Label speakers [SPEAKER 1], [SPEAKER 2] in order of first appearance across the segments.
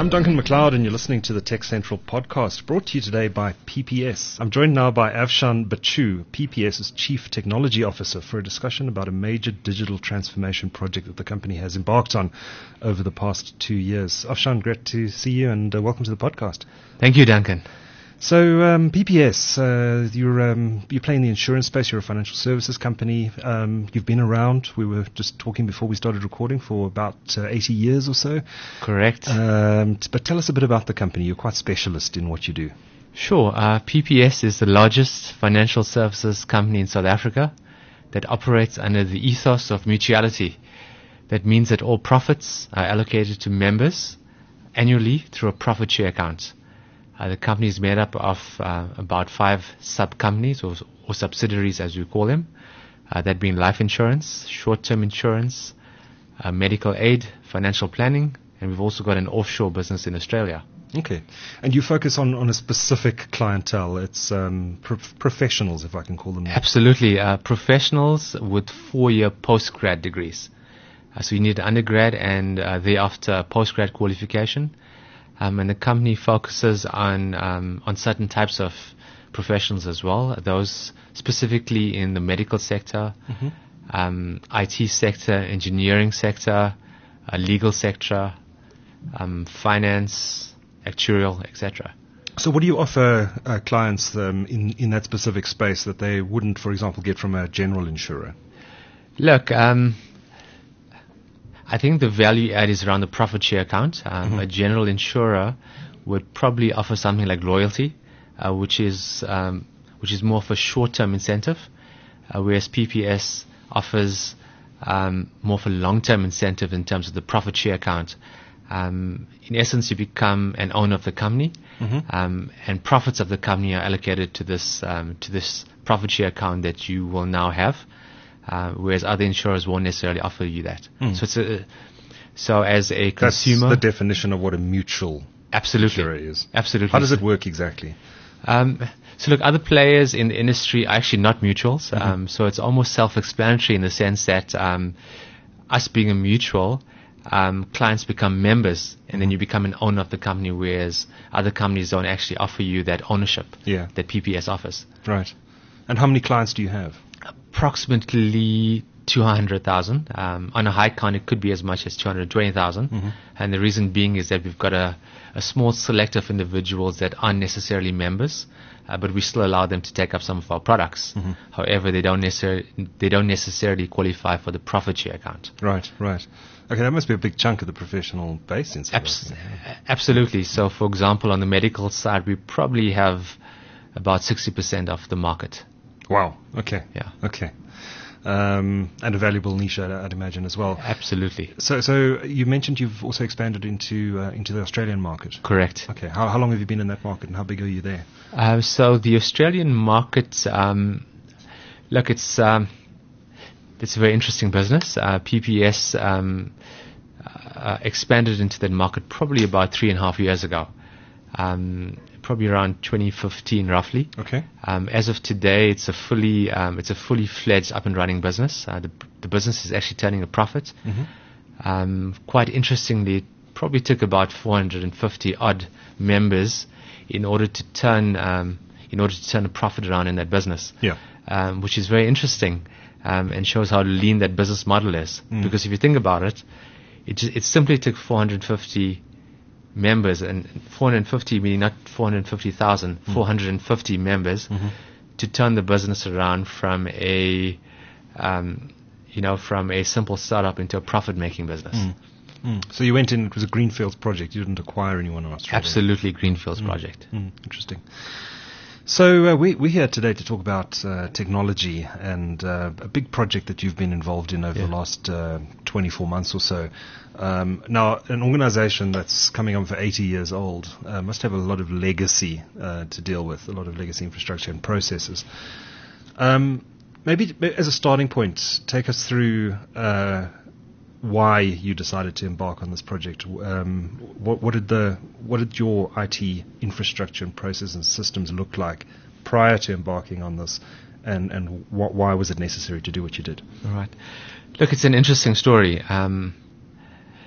[SPEAKER 1] I'm Duncan McLeod, and you're listening to the Tech Central podcast, brought to you today by PPS. I'm joined now by Avshan Bachu, PPS's Chief Technology Officer, for a discussion about a major digital transformation project that the company has embarked on over the past 2 years. Avshan, great to see you, and welcome to the podcast.
[SPEAKER 2] Thank you, Duncan.
[SPEAKER 1] So, PPS, you play in the insurance space. You're a financial services company. You've been around. We were just talking before we started recording for about 80 years or so.
[SPEAKER 2] Correct.
[SPEAKER 1] But tell us a bit about the company. You're quite specialist in what you do.
[SPEAKER 2] Sure. PPS is the largest financial services company in South Africa that operates under the ethos of mutuality. That means that all profits are allocated to members annually through a profit share account. The company is made up of about 5 sub-companies or subsidiaries, as we call them, that being life insurance, short-term insurance, medical aid, financial planning, and we've also got an offshore business in Australia.
[SPEAKER 1] Okay. And you focus on a specific clientele. It's professionals, if I can call them that.
[SPEAKER 2] Absolutely. Professionals with 4-year post-grad degrees. So you need undergrad and thereafter post-grad qualification. And the company focuses on certain types of professionals as well. Those specifically in the medical sector, IT sector, engineering sector, legal sector, finance, actuarial, etc.
[SPEAKER 1] So what do you offer clients in that specific space that they wouldn't, for example, get from a general insurer?
[SPEAKER 2] Look, I think the value add is around the profit share account. A general insurer would probably offer something like loyalty, which is more of a short-term incentive, whereas PPS offers more of a long-term incentive in terms of the profit share account. In essence, you become an owner of the company, and profits of the company are allocated to this profit share account that you will now have. Whereas other insurers won't necessarily offer you that. So as a consumer,
[SPEAKER 1] that's the definition of what a mutual insurer is.
[SPEAKER 2] Absolutely.
[SPEAKER 1] How does it work exactly?
[SPEAKER 2] So look, other players in the industry are actually not mutuals. So it's almost self-explanatory in the sense that us being a mutual, clients become members, and then you become an owner of the company, whereas other companies don't actually offer you that ownership that PPS offers.
[SPEAKER 1] Right. And how many clients do you have?
[SPEAKER 2] Approximately 200,000. On a high count, it could be as much as 220,000. And the reason being is that we've got a small select of individuals that aren't necessarily members, but we still allow them to take up some of our products. However, they don't necessarily qualify for the profit share account.
[SPEAKER 1] Right. Okay, that must be a big chunk of the professional base in South Africa.
[SPEAKER 2] Absolutely. So, for example, on the medical side, we probably have about 60% of the market.
[SPEAKER 1] Wow. Okay.
[SPEAKER 2] Yeah.
[SPEAKER 1] Okay. And a valuable niche, I'd imagine, as well.
[SPEAKER 2] Absolutely.
[SPEAKER 1] So you mentioned you've also expanded into the Australian market.
[SPEAKER 2] Correct.
[SPEAKER 1] Okay. How long have you been in that market, and how big are you there?
[SPEAKER 2] So the Australian market, look, it's a very interesting business. PPS expanded into that market probably about 3.5 years ago. Probably around 2015, roughly.
[SPEAKER 1] Okay.
[SPEAKER 2] As of today, it's a fully fledged, up and running business. The business is actually turning a profit. Quite interestingly, it probably took about 450 odd members in order to turn a profit around in that business.
[SPEAKER 1] Yeah.
[SPEAKER 2] Which is very interesting, and shows how lean that business model is. Because if you think about it, it simply took 450 members, and 450 meaning not 450,000, 450 members to turn the business around from a simple startup into a profit-making business.
[SPEAKER 1] So you went in, it was a greenfields project. You didn't acquire anyone in Australia.
[SPEAKER 2] Absolutely, greenfields project.
[SPEAKER 1] Interesting. So we're here today to talk about technology and a big project that you've been involved in over the last 24 months or so. Now, an organization that's coming on for 80 years old must have a lot of legacy to deal with, a lot of legacy infrastructure and processes. Maybe as a starting point, take us through why you decided to embark on this project. What did your IT infrastructure and processes and systems look like prior to embarking on this, and why was it necessary to do what you did?
[SPEAKER 2] All right. Look, it's an interesting story.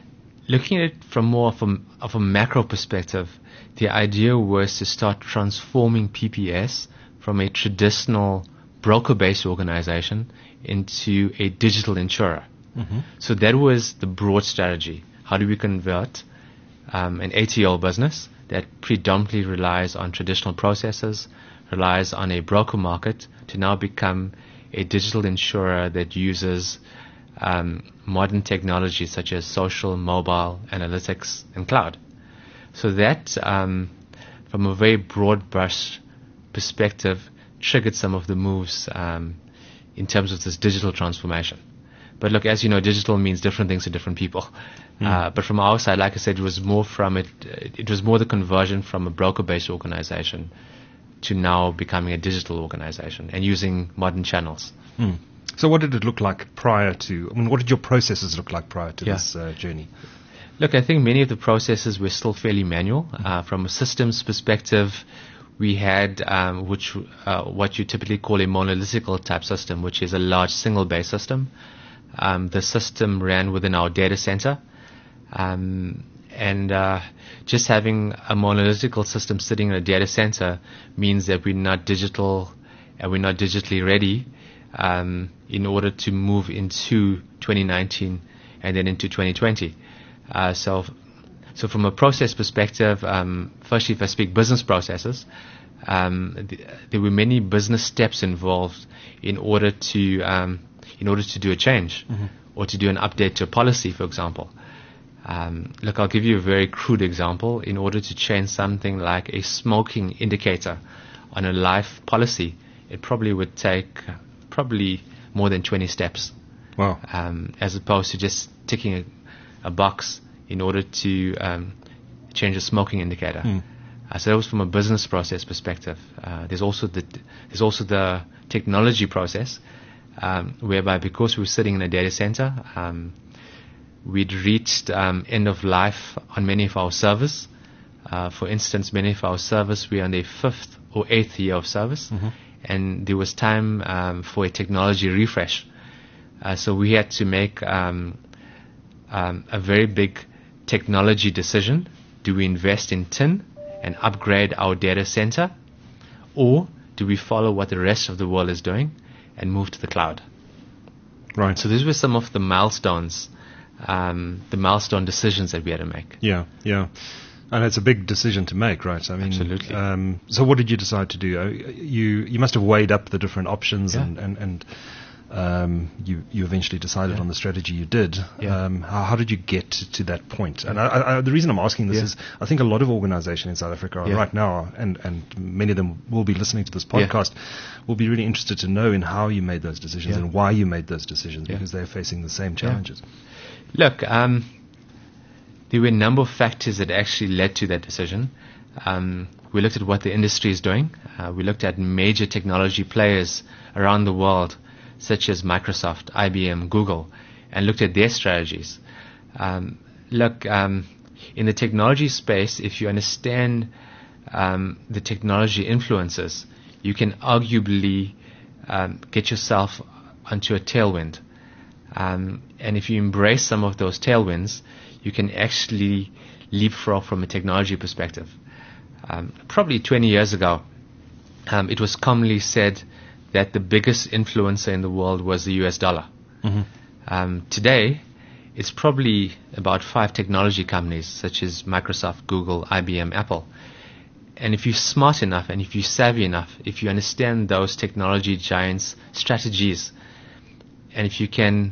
[SPEAKER 2] looking at it from more of a macro perspective, the idea was to start transforming PPS from a traditional broker-based organization into a digital insurer. Mm-hmm. So that was the broad strategy. How do we convert an ATL business that predominantly relies on traditional processes, relies on a broker market, to now become a digital insurer that uses modern technology such as social, mobile, analytics, and cloud. So that, from a very broad brush perspective, triggered some of the moves in terms of this digital transformation. But look, as you know, digital means different things to different people. But from our side, like I said, it was more the conversion from a broker-based organization to now becoming a digital organization and using modern channels.
[SPEAKER 1] So what did it look like what did your processes look like prior to this journey?
[SPEAKER 2] Look, I think many of the processes were still fairly manual. From a systems perspective, we had what you typically call a monolithical type system, which is a large single-based system. The system ran within our data center. Just having a monolithical system sitting in a data center means that we're not digital and we're not digitally ready in order to move into 2019 and then into 2020. So from a process perspective, firstly, if I speak business processes, there were many business steps involved in order to do a change or to do an update to a policy, for example. Look, I'll give you a very crude example. In order to change something like a smoking indicator on a life policy, it probably would take more than 20 steps.
[SPEAKER 1] Wow.
[SPEAKER 2] As opposed to just ticking a box in order to change a smoking indicator. So that was from a business process perspective. There's also the technology process, whereby because we were sitting in a data center, we'd reached end of life on many of our servers. For instance, many of our servers were on their 5th or 8th year of service, and there was time for a technology refresh. So we had to make a very big technology decision. Do we invest in tin and upgrade our data center, or do we follow what the rest of the world is doing and move to the cloud?
[SPEAKER 1] Right.
[SPEAKER 2] So these were some of the milestones, the milestone decisions that we had to make.
[SPEAKER 1] Yeah. And it's a big decision to make, right? I mean,
[SPEAKER 2] absolutely.
[SPEAKER 1] So what did you decide to do? You must have weighed up the different options, and you eventually decided on the strategy you did. How did you get to that point? And the reason I'm asking this is I think a lot of organizations in South Africa right now, and many of them will be listening to this podcast, will be really interested to know in how you made those decisions and why you made those decisions, because they're facing the same challenges.
[SPEAKER 2] Look, there were a number of factors that actually led to that decision. We looked at what the industry is doing. We looked at major technology players around the world, such as Microsoft, IBM, Google, and looked at their strategies. In the technology space, if you understand the technology influences, you can arguably get yourself onto a tailwind. And if you embrace some of those tailwinds, you can actually leapfrog from a technology perspective. Probably 20 years ago, it was commonly said that the biggest influencer in the world was the US dollar. Today, it's probably about 5 technology companies such as Microsoft, Google, IBM, Apple. And if you're smart enough and if you're savvy enough, if you understand those technology giants' strategies, and if you can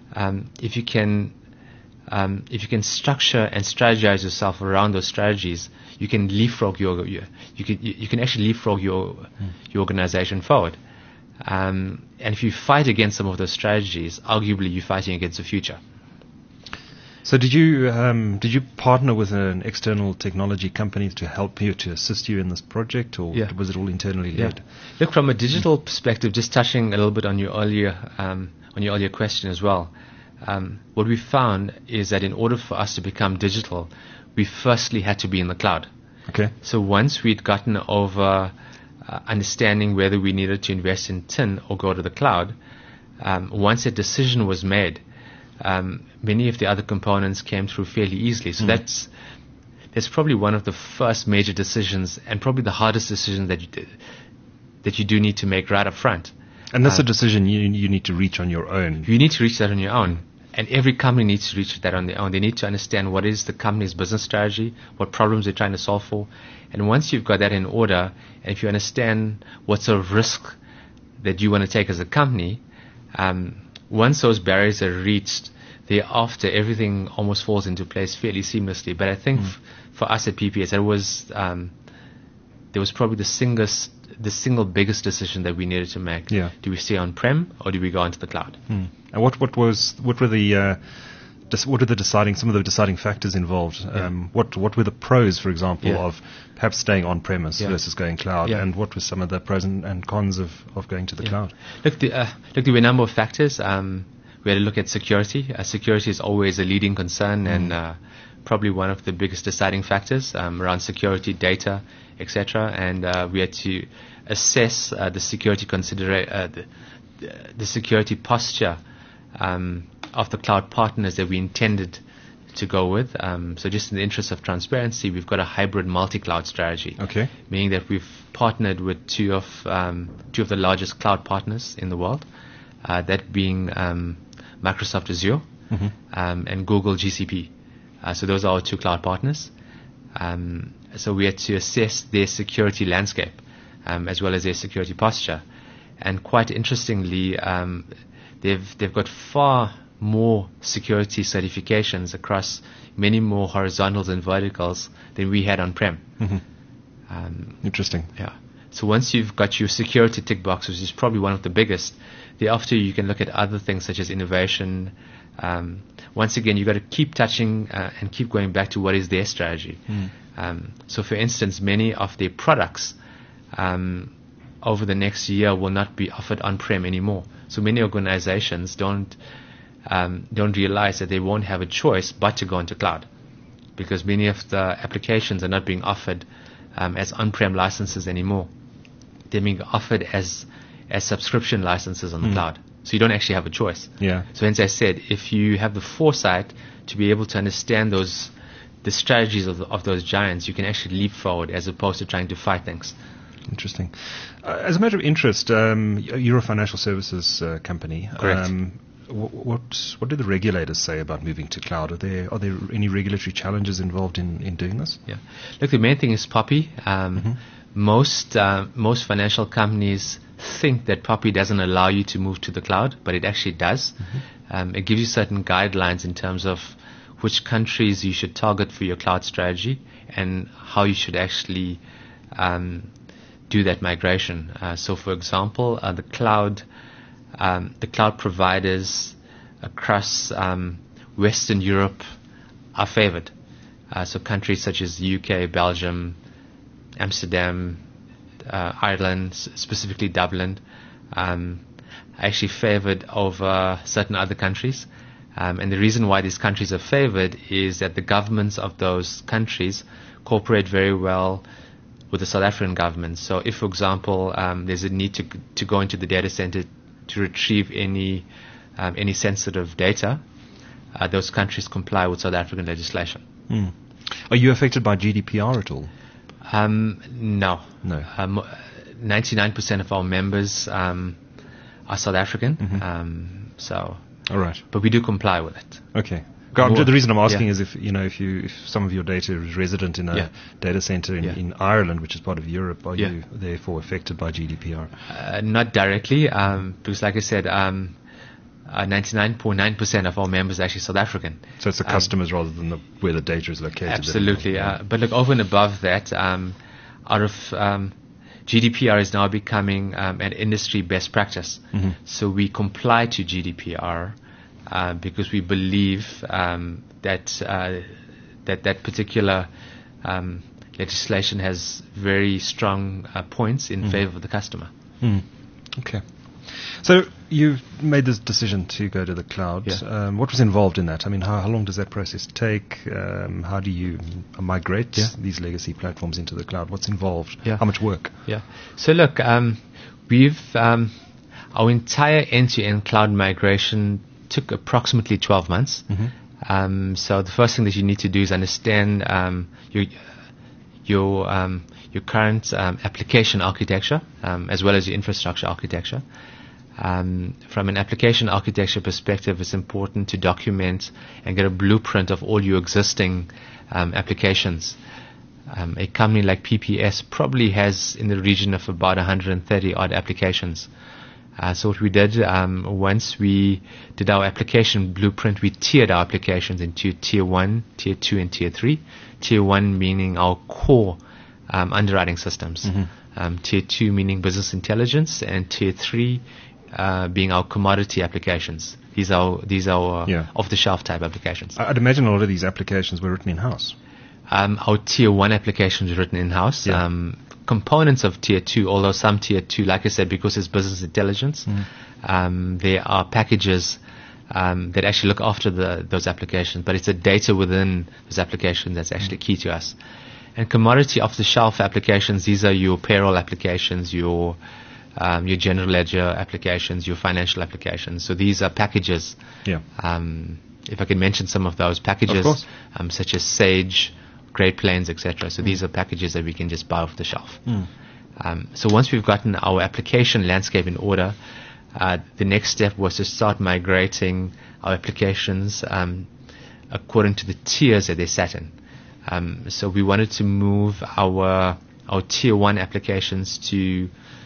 [SPEAKER 2] structure and strategize yourself around those strategies, you can leapfrog you can actually leapfrog your organization forward. And if you fight against some of those strategies, arguably you're fighting against the future.
[SPEAKER 1] So did you partner with an external technology company to help you, to assist you in this project, or was it all internally led?
[SPEAKER 2] Look, from a digital perspective, just touching a little bit on your earlier question as well. What we found is that in order for us to become digital, we firstly had to be in the cloud.
[SPEAKER 1] Okay.
[SPEAKER 2] So once we'd gotten over understanding whether we needed to invest in tin or go to the cloud, once a decision was made, many of the other components came through fairly easily. So that's probably one of the first major decisions, and probably the hardest decision that you do need to make right up front.
[SPEAKER 1] And that's a decision you need to reach on your own.
[SPEAKER 2] You need to reach that on your own. And every company needs to reach that on their own. They need to understand what is the company's business strategy, what problems they're trying to solve for. And once you've got that in order, and if you understand what sort of risk that you want to take as a company, once those barriers are reached, thereafter everything almost falls into place fairly seamlessly. But I think for us at PPS, there was probably the single biggest decision that we needed to make.
[SPEAKER 1] Yeah.
[SPEAKER 2] Do we stay on-prem or do we go into the cloud?
[SPEAKER 1] And what were some of the deciding factors involved? What were the pros, for example, of perhaps staying on-premise versus going cloud? And what were some of the pros and cons of going to the cloud?
[SPEAKER 2] Look, there were a number of factors. We had to look at security. Security is always a leading concern and probably one of the biggest deciding factors around security, data, etc. And we had to assess the security the security posture of the cloud partners that we intended to go with. So just in the interest of transparency, we've got a hybrid multi-cloud strategy.
[SPEAKER 1] Okay.
[SPEAKER 2] Meaning that we've partnered with two of the largest cloud partners in the world, that being Microsoft Azure and Google GCP. So those are our two cloud partners. So we had to assess their security landscape as well as their security posture. And quite interestingly, they've got far more security certifications across many more horizontals and verticals than we had on-prem.
[SPEAKER 1] Interesting.
[SPEAKER 2] Yeah. So once you've got your security tick box, which is probably one of the biggest, thereafter you can look at other things such as innovation. Once again, you've got to keep touching and keep going back to what is their strategy. So for instance, many of their products over the next year will not be offered on-prem anymore. So many organizations don't realize that they won't have a choice but to go into cloud, because many of the applications are not being offered as on-prem licenses anymore. They're being offered as subscription licenses on the cloud. So you don't actually have a choice.
[SPEAKER 1] Yeah.
[SPEAKER 2] So hence I said, if you have the foresight to be able to understand the strategies of those giants, you can actually leap forward as opposed to trying to fight things.
[SPEAKER 1] Interesting. As a matter of interest, you're a financial services company.
[SPEAKER 2] Correct.
[SPEAKER 1] What do the regulators say about moving to cloud? Are there any regulatory challenges involved in doing this?
[SPEAKER 2] Yeah. Look, the main thing is POPI. Most financial companies think that POPI doesn't allow you to move to the cloud, but it actually does. It gives you certain guidelines in terms of which countries you should target for your cloud strategy and how you should actually do that migration. So, for example, the cloud providers across Western Europe are favored. So countries such as the UK, Belgium, Amsterdam, Ireland, specifically Dublin, are actually favored over certain other countries. And the reason why these countries are favored is that the governments of those countries cooperate very well with the South African government. So if, for example, there's a need to go into the data center to retrieve any sensitive data, those countries comply with South African legislation.
[SPEAKER 1] Are you affected by GDPR at all?
[SPEAKER 2] No. 99% of our members are South African. So.
[SPEAKER 1] All right.
[SPEAKER 2] But we do comply with it.
[SPEAKER 1] Okay. The reason I'm asking is if some of your data is resident in a data center in Ireland, which is part of Europe, are you therefore affected by GDPR?
[SPEAKER 2] Not directly, because like I said, 99.9% of our members are actually South African.
[SPEAKER 1] So it's the customers rather than where the data is located.
[SPEAKER 2] Absolutely. But look, over and above that, out of GDPR is now becoming an industry best practice. So we comply to GDPR because we believe that particular legislation has very strong points in favor of the customer.
[SPEAKER 1] Okay. So you've made this decision to go to the cloud.
[SPEAKER 2] Yeah.
[SPEAKER 1] What was involved in that? I mean, how long does that process take? How do you migrate these legacy platforms into the cloud? What's involved?
[SPEAKER 2] Yeah.
[SPEAKER 1] How much work?
[SPEAKER 2] Yeah. So look, we've our entire end-to-end cloud migration took approximately 12 months. So the first thing that you need to do is understand your current application architecture, as well as your infrastructure architecture. From an application architecture perspective, it's important to document and get a blueprint of all your existing applications. A company like PPS probably has in the region of about 130 odd applications. So what we did, once we did our application blueprint, we tiered our applications into tier 1, tier 2, and tier 3. Tier 1 meaning our core underwriting systems. Tier 2 meaning business intelligence, and tier 3 being our commodity applications. These are off-the-shelf type applications.
[SPEAKER 1] I'd imagine a lot of these applications were written in-house.
[SPEAKER 2] Our tier 1 applications were written in-house. Components of tier 2, although some tier 2, like I said, because it's business intelligence, there are packages that actually look after those applications, but it's the data within those applications that's actually key to us. And commodity off-the-shelf applications, these are your payroll applications, your general ledger applications, your financial applications. So these are packages. If I can mention some of those packages, such as Sage, Great Plains, etc. So these are packages that we can just buy off the shelf. So once we've gotten our application landscape in order, the next step was to start migrating our applications according to the tiers that they sat in. So we wanted to move our tier 1 applications to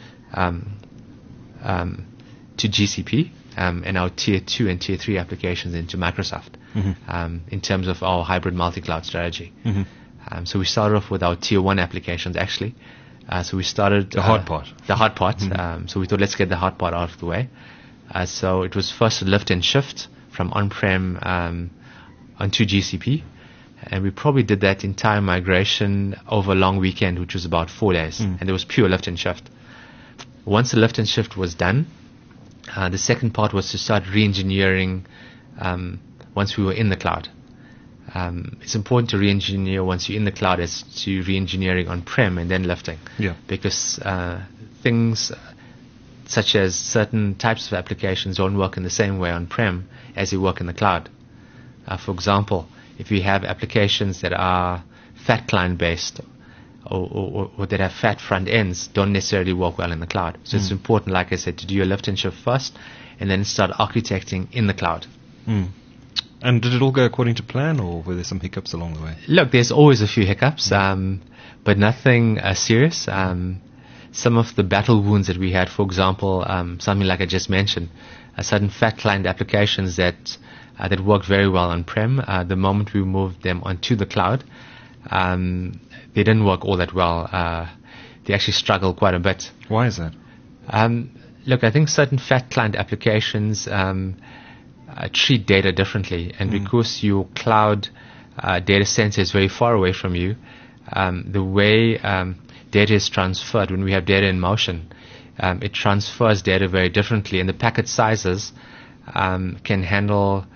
[SPEAKER 2] GCP, and our tier 2 and tier 3 applications into Microsoft, in terms of our hybrid multi-cloud strategy. So we started off with our tier 1 applications, actually. So we started
[SPEAKER 1] the hard part.
[SPEAKER 2] So we thought, let's get the hard part out of the way. So it was first a lift and shift from on-prem onto GCP. And we probably did that entire migration over a long weekend, which was about 4 days. And it was pure lift and shift. Once the lift and shift was done, the second part was to start re-engineering once we were in the cloud. It's important to re-engineer once you're in the cloud as to re-engineering on-prem and then lifting. Because things such as certain types of applications don't work in the same way on-prem as they work in the cloud. For example, if you have applications that are fat client based or that have fat front ends, don't necessarily work well in the cloud. So it's important, like I said, to do your lift and shift first and then start architecting in the cloud.
[SPEAKER 1] And did it all go according to plan, or were there some hiccups along the way?
[SPEAKER 2] Look, there's always a few hiccups, but nothing serious. Some of the battle wounds that we had, for example, something like I just mentioned, certain fat client applications that worked very well on-prem, the moment we moved them onto the cloud, they didn't work all that well. They actually struggled quite a bit.
[SPEAKER 1] Why is that?
[SPEAKER 2] Look, I think certain fat client applications treat data differently, and because your cloud data center is very far away from you, the way data is transferred when we have data in motion, it transfers data very differently, and the packet sizes can handle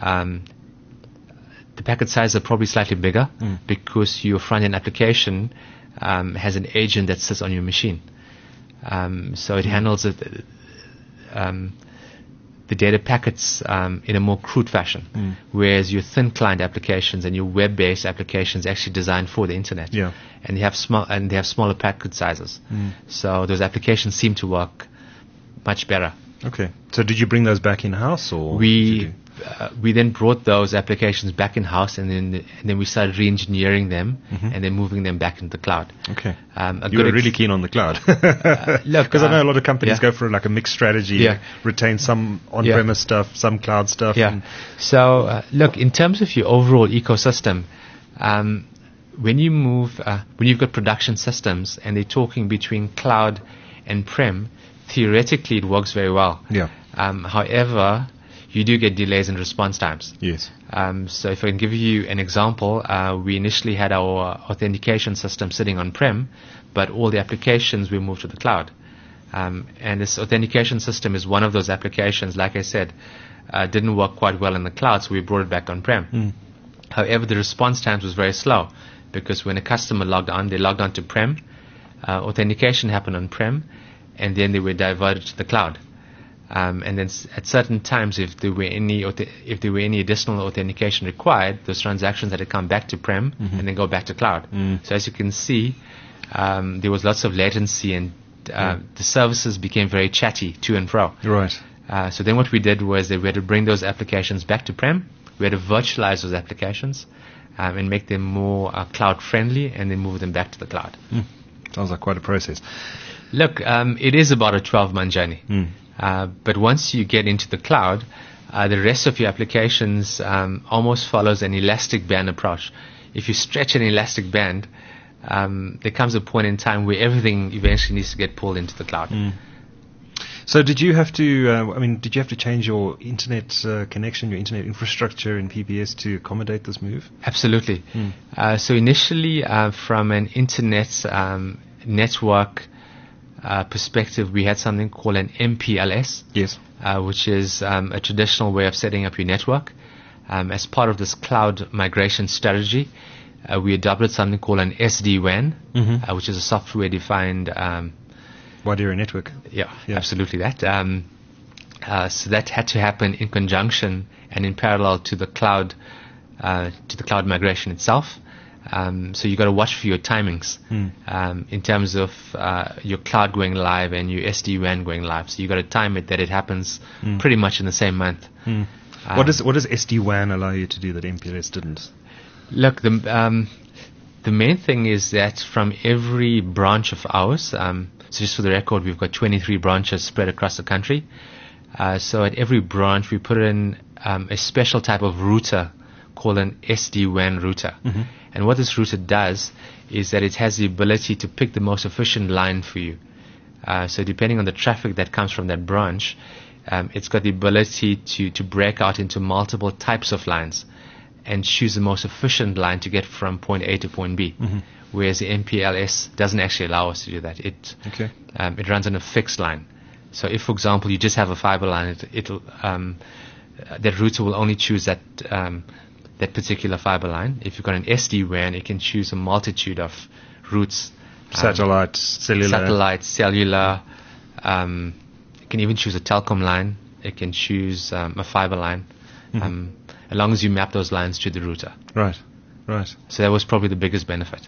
[SPEAKER 2] the packet sizes are probably slightly bigger because your front-end application has an agent that sits on your machine. So it handles it, the data packets in a more crude fashion, whereas your thin client applications and your web-based applications are actually designed for the internet, and they have smaller packet sizes. So those applications seem to work much better.
[SPEAKER 1] Okay. So did you bring those back in-house, or
[SPEAKER 2] we then brought those applications back in-house, and then we started re-engineering them and then moving them back into the cloud.
[SPEAKER 1] Okay. You were really keen on the cloud. Look, because I know a lot of companies go for like a mixed strategy, retain some on-premise stuff, some cloud stuff.
[SPEAKER 2] So look, in terms of your overall ecosystem, when you've got production systems and they're talking between cloud and prem, theoretically it works very well. However, you do get delays in response times.
[SPEAKER 1] Yes.
[SPEAKER 2] So if I can give you an example, we initially had our authentication system sitting on-prem, but all the applications we moved to the cloud. And this authentication system is one of those applications, like I said, didn't work quite well in the cloud, so we brought it back on-prem. However, the response times was very slow, because when a customer logged on, they logged on to prem, authentication happened on-prem, and then they were diverted to the cloud. And then at certain times, if there were any additional authentication required, those transactions had to come back to prem and then go back to cloud. So as you can see, there was lots of latency, and the services became very chatty to and fro.
[SPEAKER 1] Right.
[SPEAKER 2] So then what we did was that we had to bring those applications back to prem. We had to virtualize those applications and make them more cloud friendly, and then move them back to the cloud.
[SPEAKER 1] Sounds like quite a process.
[SPEAKER 2] Look, it is about a 12-month journey. But once you get into the cloud, the rest of your applications almost follows an elastic band approach. If you stretch an elastic band, there comes a point in time where everything eventually needs to get pulled into the cloud.
[SPEAKER 1] So did you have to change your internet connection, your internet infrastructure in PPS to accommodate this move?
[SPEAKER 2] Absolutely. So initially, from an internet network perspective, we had something called an MPLS.
[SPEAKER 1] Yes.
[SPEAKER 2] Which is a traditional way of setting up your network. As part of this cloud migration strategy, we adopted something called an SD-WAN, which is a software-defined
[SPEAKER 1] wide area network.
[SPEAKER 2] Yeah, absolutely that. So that had to happen in conjunction and in parallel to the cloud migration itself. So you got to watch for your timings in terms of your cloud going live and your SD-WAN going live. So you got to time it that it happens pretty much in the same month.
[SPEAKER 1] What does SD-WAN allow you to do that MPLS didn't?
[SPEAKER 2] Look, the main thing is that from every branch of ours, so just for the record, we've got 23 branches spread across the country. So at every branch, we put in a special type of router called an SD-WAN router. And what this router does is that it has the ability to pick the most efficient line for you. So depending on the traffic that comes from that branch, it's got the ability to break out into multiple types of lines and choose the most efficient line to get from point A to point B. Whereas the MPLS doesn't actually allow us to do that. It runs on a fixed line. So if, for example, you just have a fiber line, that router will only choose that particular fiber line. If you've got an SD-WAN, it can choose a multitude of routes.
[SPEAKER 1] Satellite, cellular.
[SPEAKER 2] It can even choose a telecom line. It can choose a fiber line, as long as you map those lines to the router.
[SPEAKER 1] Right.
[SPEAKER 2] So that was probably the biggest benefit.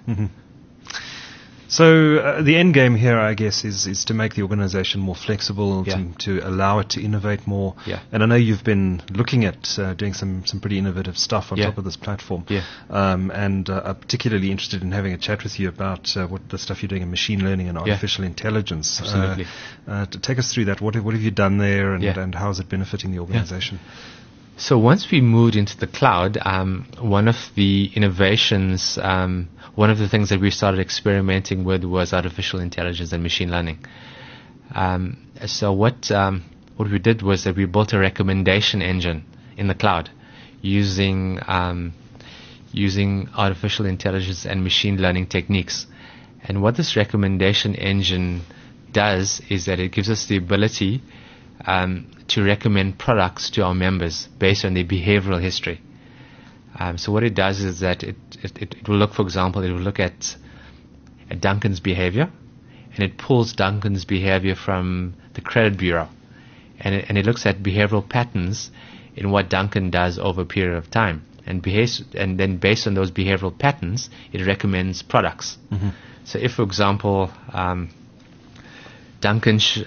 [SPEAKER 1] So the end game here, I guess, is to make the organization more flexible, to allow it to innovate more. And I know you've been looking at doing some pretty innovative stuff on top of this platform. And I'm particularly interested in having a chat with you about what the stuff you're doing in machine learning and artificial intelligence.
[SPEAKER 2] Absolutely.
[SPEAKER 1] To take us through that, what have you done there, and how is it benefiting the organization?
[SPEAKER 2] So once we moved into the cloud, one of the innovations, one of the things that we started experimenting with was artificial intelligence and machine learning. So what we did was that we built a recommendation engine in the cloud using artificial intelligence and machine learning techniques. And what this recommendation engine does is that it gives us the ability to recommend products to our members based on their behavioral history. So what it does is that it will look, for example, it will look at Duncan's behavior, and it pulls Duncan's behavior from the credit bureau, and it looks at behavioral patterns in what Duncan does over a period of time, and then based on those behavioral patterns, it recommends products. So if, for example, Duncan's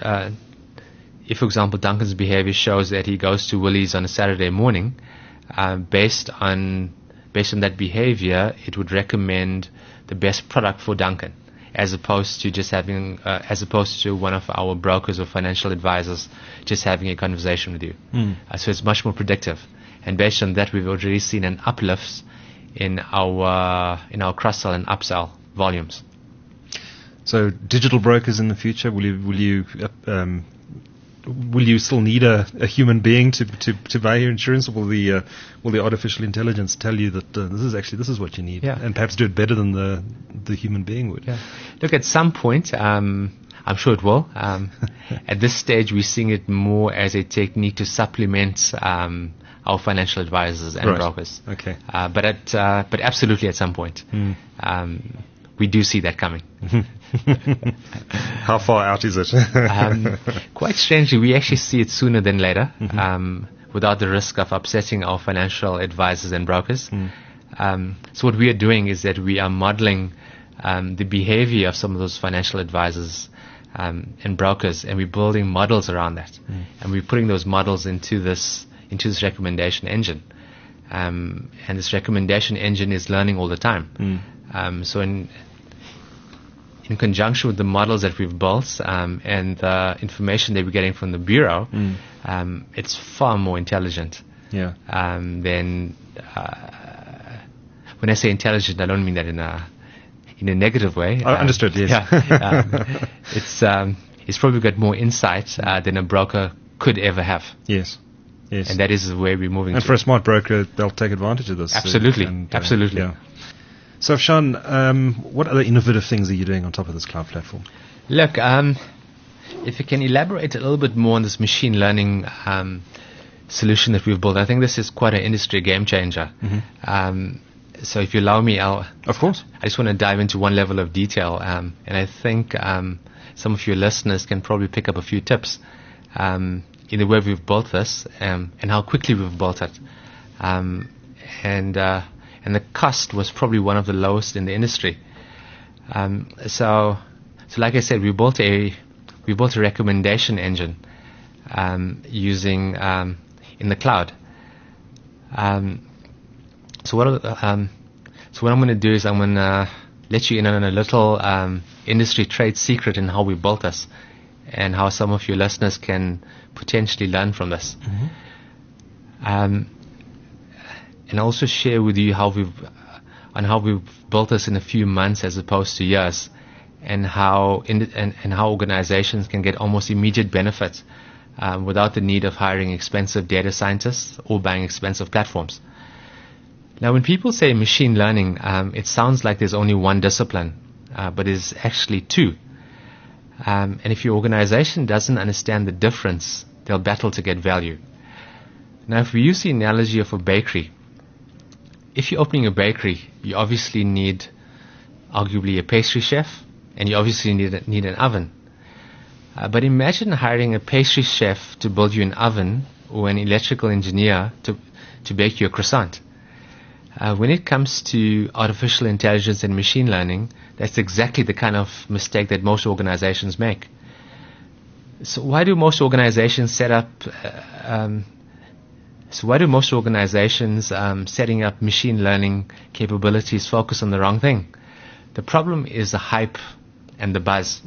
[SPEAKER 2] behavior shows that he goes to Woolies on a Saturday morning, based on that behavior, it would recommend the best product for Duncan, as opposed to one of our brokers or financial advisors just having a conversation with you. So it's much more predictive, and based on that, we've already seen an uplift in our cross-sell and upsell volumes. So
[SPEAKER 1] digital brokers in the future, will you still need a human being to buy your insurance, or will the artificial intelligence tell you that this is what you need, and perhaps do it better than the human being would?
[SPEAKER 2] Look, at some point, I'm sure it will. At this stage, we're seeing it more as a technique to supplement our financial advisors and brokers.
[SPEAKER 1] Okay.
[SPEAKER 2] But absolutely at some point. we do see that coming.
[SPEAKER 1] How far out is it?
[SPEAKER 2] Quite strangely, we actually see it sooner than later, without the risk of upsetting our financial advisors and brokers. So what we are doing is that we are modeling the behavior of some of those financial advisors and brokers, and we're building models around that, and we're putting those models into this recommendation engine, and this recommendation engine is learning all the time. So in conjunction with the models that we've built and the information that we're getting from the bureau, it's far more intelligent. Than when I say intelligent, I don't mean that in a negative way.
[SPEAKER 1] Understood. Yes.
[SPEAKER 2] It's probably got more insight than a broker could ever have.
[SPEAKER 1] Yes.
[SPEAKER 2] And that is where we're moving.
[SPEAKER 1] And for a smart broker, they'll take advantage of this.
[SPEAKER 2] Absolutely. Absolutely.
[SPEAKER 1] Yeah. So, Sean, what other innovative things are you doing on top of this cloud platform?
[SPEAKER 2] Look, if you can elaborate a little bit more on this machine learning solution that we've built, I think this is quite an industry game changer. So if you allow me,
[SPEAKER 1] Of course.
[SPEAKER 2] I just want to dive into one level of detail, and I think some of your listeners can probably pick up a few tips in the way we've built this and how quickly we've built it. And the cost was probably one of the lowest in the industry. So like I said, we built a recommendation engine using in the cloud. So what I'm going to do is I'm going to let you in on a little industry trade secret in how we built this, and how some of your listeners can potentially learn from this. And also share with you how we've built this in a few months as opposed to years, and how organizations can get almost immediate benefits without the need of hiring expensive data scientists or buying expensive platforms. Now, when people say machine learning, it sounds like there's only one discipline, but it's actually two. And if your organization doesn't understand the difference, they'll battle to get value. Now, if we use the analogy of a bakery, if you're opening a bakery, you obviously need arguably a pastry chef, and you obviously need an oven. But imagine hiring a pastry chef to build you an oven, or an electrical engineer to bake you a croissant. When it comes to artificial intelligence and machine learning, that's exactly the kind of mistake that most organizations make. So why do most organizations setting up machine learning capabilities focus on the wrong thing? The problem is the hype and the buzz.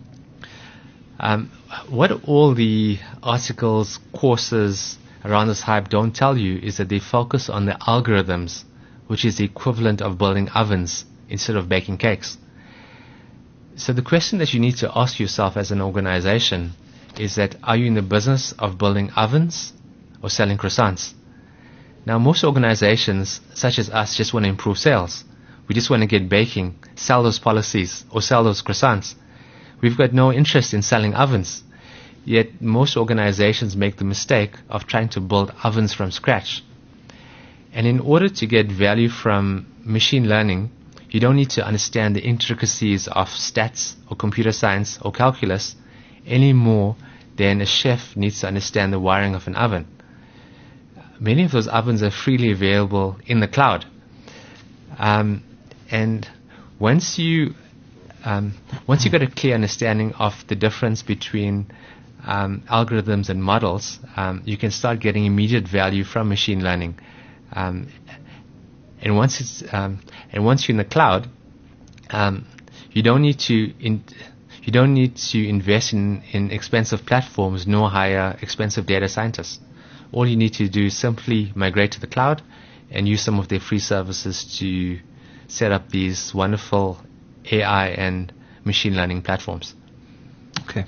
[SPEAKER 2] What all the articles, courses around this hype don't tell you is that they focus on the algorithms, which is the equivalent of building ovens instead of baking cakes. So the question that you need to ask yourself as an organization is that, are you in the business of building ovens or selling croissants? Now, most organizations, such as us, just want to improve sales. We just want to get baking, sell those policies, or sell those croissants. We've got no interest in selling ovens. Yet most organizations make the mistake of trying to build ovens from scratch. And in order to get value from machine learning, you don't need to understand the intricacies of stats or computer science or calculus any more than a chef needs to understand the wiring of an oven. Many of those ovens are freely available in the cloud. And once you get a clear understanding of the difference between algorithms and models, you can start getting immediate value from machine learning. And once you're in the cloud, you don't need to invest in expensive platforms nor hire expensive data scientists. All you need to do is simply migrate to the cloud and use some of their free services to set up these wonderful AI and machine learning platforms.
[SPEAKER 1] Okay.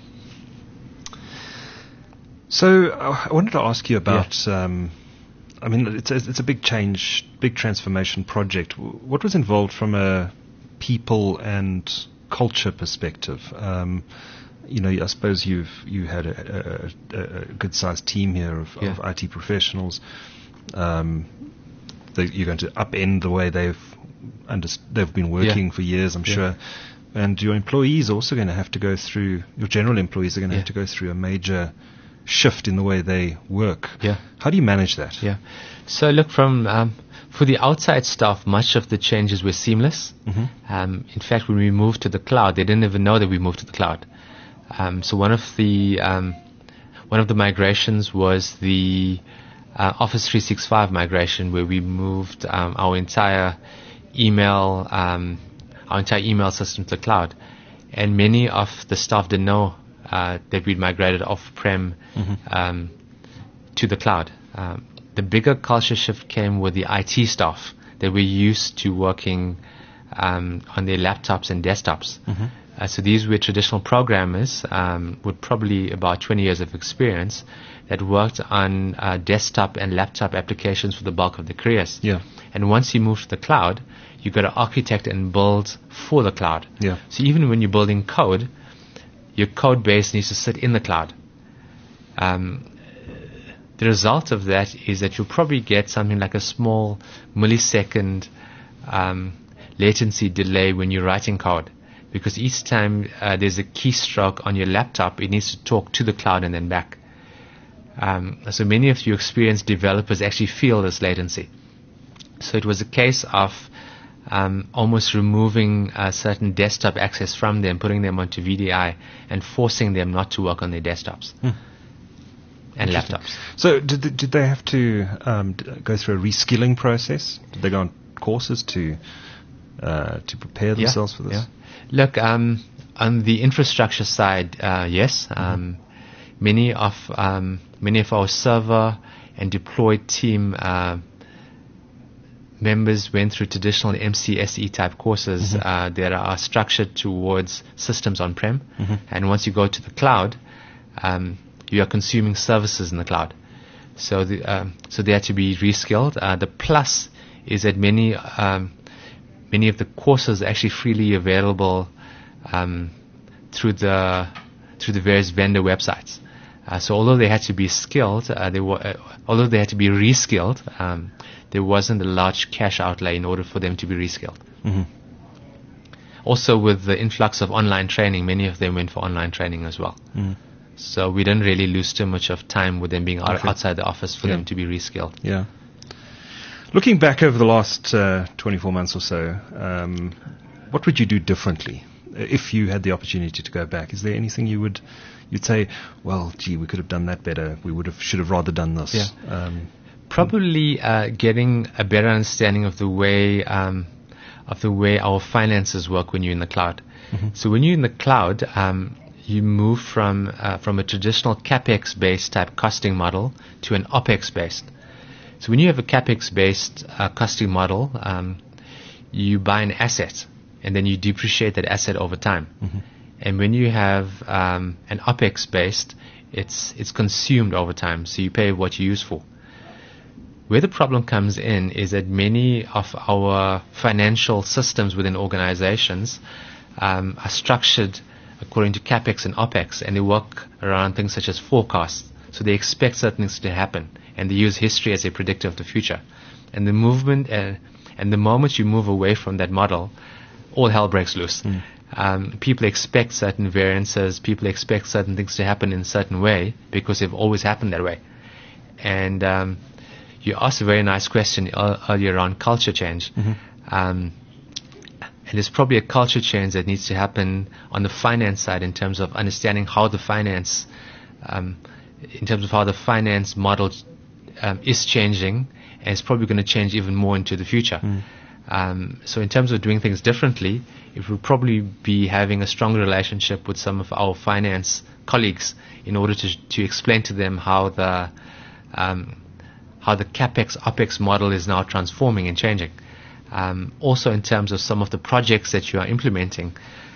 [SPEAKER 1] So I wanted to ask you about, it's a big change, big transformation project. What was involved from a people and culture perspective? I suppose you had a good sized team here of IT professionals. You're going to upend the way they've they've been working for years, I'm sure. And your employees are also going to have to go through, your general employees are going to have to go through a major shift in the way they work. How do you manage that?
[SPEAKER 2] So look, for the outside staff, much of the changes were seamless. In fact, when we moved to the cloud, they didn't even know that we moved to the cloud. So one of the migrations was the Office 365 migration, where we moved our entire email system to the cloud. And many of the staff didn't know that we'd migrated off-prem to the cloud. The bigger culture shift came with the IT staff that were used to working on their laptops and desktops. So these were traditional programmers with probably about 20 years of experience that worked on desktop and laptop applications for the bulk of their careers. And once you move to the cloud, you've got to architect and build for the cloud. So even when you're building code, your code base needs to sit in the cloud. The result of that is that you'll probably get something like a small millisecond latency delay when you're writing code, because each time there's a keystroke on your laptop, it needs to talk to the cloud and then back. So many of your experienced developers actually feel this latency. So it was a case of almost removing certain desktop access from them, putting them onto VDI, and forcing them not to work on their desktops and laptops.
[SPEAKER 1] So did they have to go through a reskilling process? Did they go on courses to prepare themselves for this?
[SPEAKER 2] Look, on the infrastructure side, yes. Many of our server and deployed team members went through traditional MCSE type courses that are structured towards systems on-prem. And once you go to the cloud, you are consuming services in the cloud. So they had to be reskilled. The plus is that many of the courses are actually freely available through the various vendor websites. So although they had to be skilled, although they had to be reskilled, there wasn't a large cash outlay in order for them to be reskilled. Also, with the influx of online training, many of them went for online training as well. So we didn't really lose too much of time with them being outside the office for them to be reskilled.
[SPEAKER 1] Looking back over the last 24 months or so, what would you do differently if you had the opportunity to go back? Is there anything you'd say, well, gee, we could have done that better. Should have rather done this.
[SPEAKER 2] Probably getting a better understanding of the way our finances work when you're in the cloud. So when you're in the cloud, you move from a traditional capex-based type costing model to an opex-based. So when you have a capex-based costing model, you buy an asset and then you depreciate that asset over time. And when you have an opex-based, it's consumed over time, so you pay what you use for. Where the problem comes in is that many of our financial systems within organizations are structured according to capex and opex, and they work around things such as forecasts. So they expect certain things to happen, and they use history as a predictor of the future. And the moment you move away from that model, all hell breaks loose. People expect certain variances. People expect certain things to happen in a certain way because they've always happened that way. And you asked a very nice question earlier on culture change. And there's probably a culture change that needs to happen on the finance side in terms of understanding how the finance, model is changing, and it's probably going to change even more into the future. So in terms of doing things differently, it will probably be having a stronger relationship with some of our finance colleagues in order to explain to them how the capex opex model is now transforming and changing. Also in terms of some of the projects that you are implementing,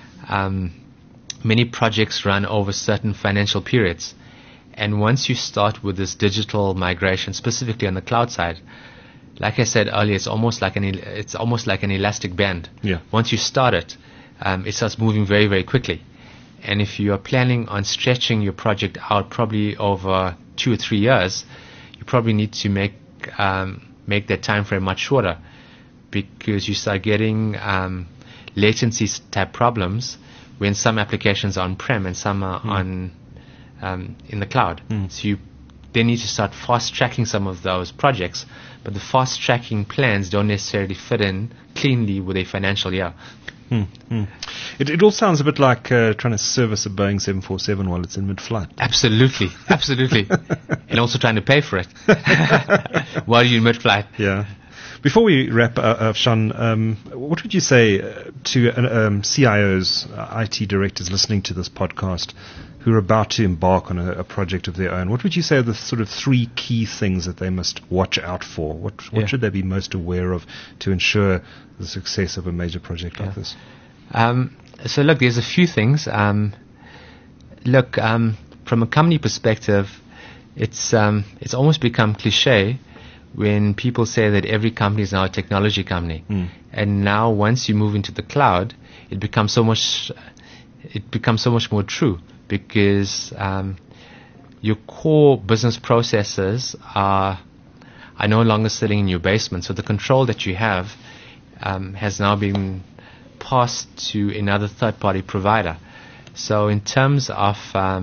[SPEAKER 2] many projects run over certain financial periods, and once you start with this digital migration, specifically on the cloud side, like I said earlier, it's almost like an elastic band. Once you start it, it starts moving very, very quickly. And if you are planning on stretching your project out probably over 2 or 3 years, you probably need to make that time frame much shorter. because you start getting latency type problems when some applications are on-prem and some are in the cloud. So you then need to start fast-tracking some of those projects, but the fast-tracking plans don't necessarily fit in cleanly with a financial year.
[SPEAKER 1] It all sounds a bit like trying to service a Boeing 747 while it's in mid-flight.
[SPEAKER 2] Absolutely. And also trying to pay for it while you're in mid-flight.
[SPEAKER 1] Yeah. Before we wrap up, Sean, what would you say to CIOs, IT directors listening to this podcast who are about to embark on a project of their own? What would you say are the sort of 3 key things that they must watch out for? What should they be most aware of to ensure the success of a major project like this?
[SPEAKER 2] So look, there's a few things. From a company perspective, it's almost become cliche when people say that every company is now a technology company. And now once you move into the cloud, it becomes so much more true, because your core business processes are no longer sitting in your basement. So the control that you have has now been passed to another third-party provider. So in terms of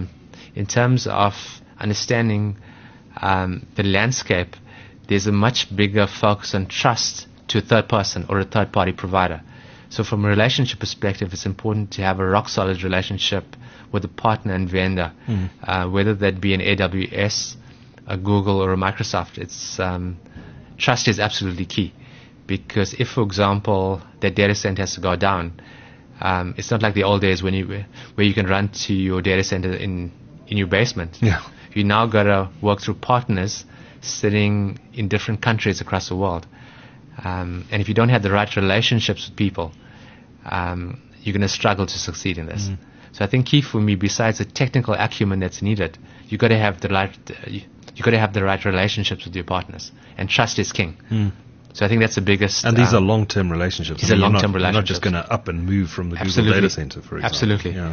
[SPEAKER 2] understanding the landscape, there's a much bigger focus on trust to a third person or a third-party provider. So from a relationship perspective, it's important to have a rock-solid relationship with a partner and vendor, whether that be an AWS, a Google, or a Microsoft. Trust is absolutely key, because if, for example, that data center has to go down, it's not like the old days where you can run to your data center in your basement.
[SPEAKER 1] Yeah.
[SPEAKER 2] You now got to work through partners sitting in different countries across the world. And if you don't have the right relationships with people, you're going to struggle to succeed in this. So I think key for me, besides the technical acumen that's needed, you got to have the right relationships with your partners, and trust is king. So I think that's the biggest.
[SPEAKER 1] And these are long-term relationships.
[SPEAKER 2] These are long-term relationships.
[SPEAKER 1] You're not just going to up and move from the Google data center, for example.
[SPEAKER 2] Absolutely.
[SPEAKER 1] Yeah.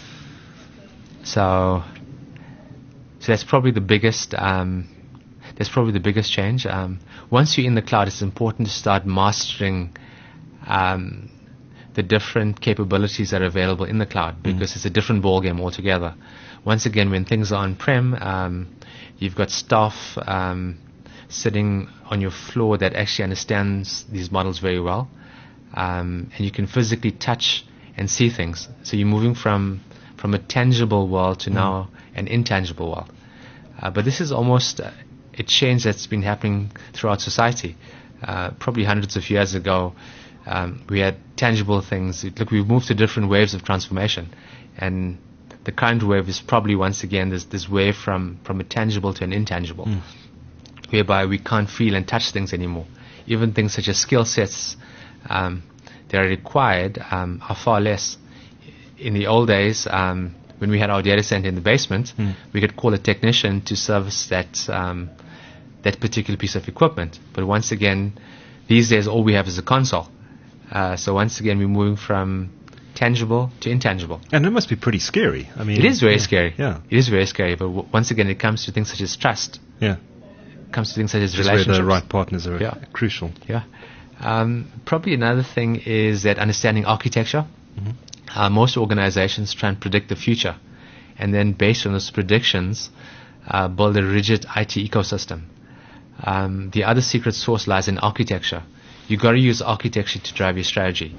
[SPEAKER 2] So that's probably the biggest. That's probably the biggest change. Once you're in the cloud, it's important to start mastering the different capabilities that are available in the cloud, because it's a different ballgame altogether. Once again, when things are on-prem, you've got staff sitting on your floor that actually understands these models very well, and you can physically touch and see things. So you're moving from a tangible world to now an intangible world. But this is almost a change that's been happening throughout society. Probably hundreds of years ago, we had tangible things. Look, we've moved to different waves of transformation, and the current wave is probably once again this wave from a tangible to an intangible, whereby we can't feel and touch things anymore. Even things such as skill sets that are required are far less. In the old days, when we had our data center in the basement, we could call a technician to service that particular piece of equipment. But once again, these days all we have is a console. So once again, we're moving from tangible to intangible.
[SPEAKER 1] And it must be pretty scary. I mean,
[SPEAKER 2] it is very scary.
[SPEAKER 1] Yeah.
[SPEAKER 2] It is very scary. But once again, it comes to things such as trust.
[SPEAKER 1] Yeah.
[SPEAKER 2] It comes to things such as
[SPEAKER 1] Just
[SPEAKER 2] relationships.
[SPEAKER 1] where the right partners are crucial.
[SPEAKER 2] Yeah. Probably another thing is that understanding architecture. Most organizations try and predict the future, and then based on those predictions, build a rigid IT ecosystem. The other secret sauce lies in architecture. You got to use architecture to drive your strategy.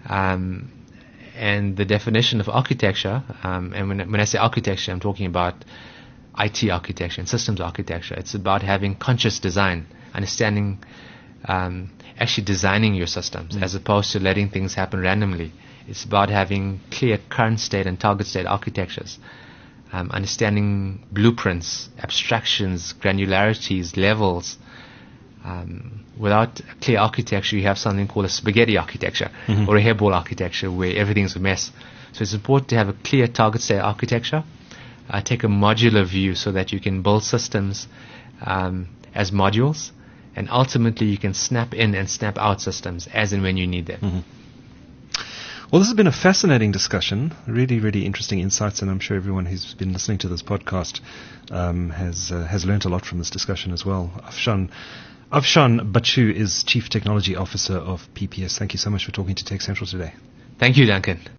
[SPEAKER 2] And the definition of architecture, and when I say architecture, I'm talking about IT architecture and systems architecture. It's about having conscious design, understanding, actually designing your systems as opposed to letting things happen randomly. It's about having clear current state and target state architectures, understanding blueprints, abstractions, granularities, levels. Without a clear architecture, you have something called a spaghetti architecture or a hairball architecture where everything's a mess. So it's important to have a clear target state architecture, take a modular view so that you can build systems as modules, and ultimately you can snap in and snap out systems as and when you need them.
[SPEAKER 1] Well, this has been a fascinating discussion, really, really interesting insights, and I'm sure everyone who's been listening to this podcast has learnt a lot from this discussion as well. Afshan, Afshan Bachu is Chief Technology Officer of PPS. Thank you so much for talking to Tech Central today.
[SPEAKER 2] Thank you, Duncan.